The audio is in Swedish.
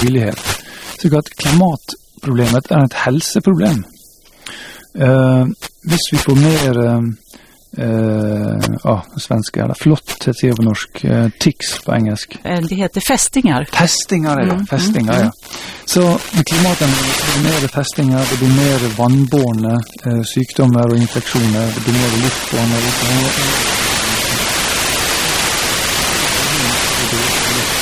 villighet. Så att klimatproblemet är ett hälsoproblem. Hvis vi får mer svenska eller flott heter det på norsk, tics på engelsk. Det heter fästingar. Fästingar, ja. Så med klimaten blir mer fästingar, det blir mer vannbårne sjukdomar och infektioner, det blir mer luftbårne.